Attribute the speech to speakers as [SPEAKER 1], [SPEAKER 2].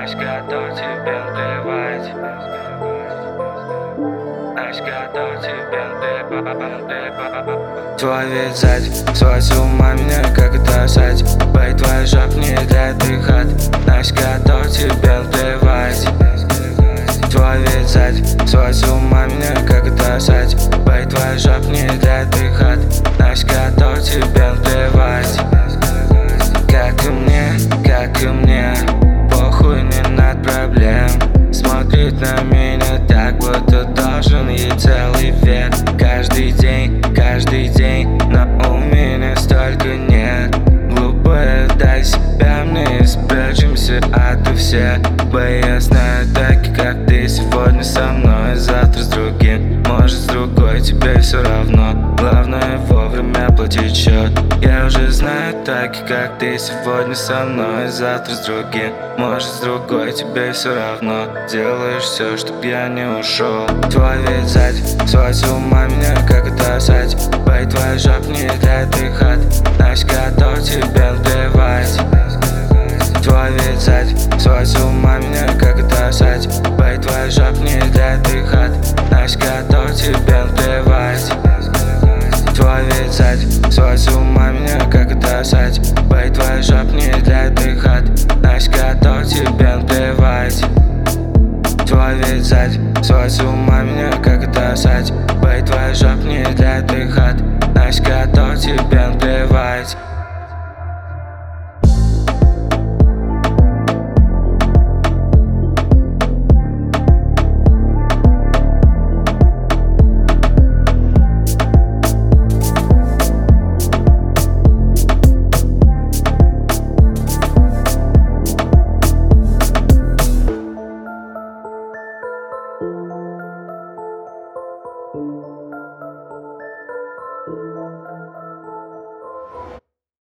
[SPEAKER 1] Наш готов тебе плевать. Наш готов тебе плевать. Твой вид сзади сводит с ума меня, как это сать. Бэй, твой жоп не для дыхать. Наш готов тебе плевать. Твой вид сзади сводит с ума меня, как это сать. Бэй, твой жоп не для дыхать. Наш готов тебе плевать. Как и мне, похуй, не над проблем. Смотрит на меня так, будто должен ей целый век. Каждый день, но у меня столько нет. Глупая, дай себя мне, спрячемся ото всех. Бэй, я знаю таки, как ты сегодня со мной, завтра с другим, может с другой, тебе все равно. Главное вовремя платить счет. Я уже знаю таки, как ты сегодня со мной, завтра с другим, может с другой, тебе все равно. Делаешь все, чтоб я не ушел. Твой вид сзади сводит с ума меня, как это сать. Бэй, твой жоп не для дыхать. Наш готов тебе плевать. Твой вид сзади сводит с ума меня, как это сать. Бэй, твой жоп не для дыхать. Наш готов тебе плевать. Твой вид сзади сводит с ума меня, как это сать. Бэй, твой жоп не для дыхать. Наш готов тебе плевать. Твой вид сзади сводит с ума меня, как это сать. Бэй, твой жоп не для дыхать. Наш готов тебе плевать.
[SPEAKER 2] Thank you.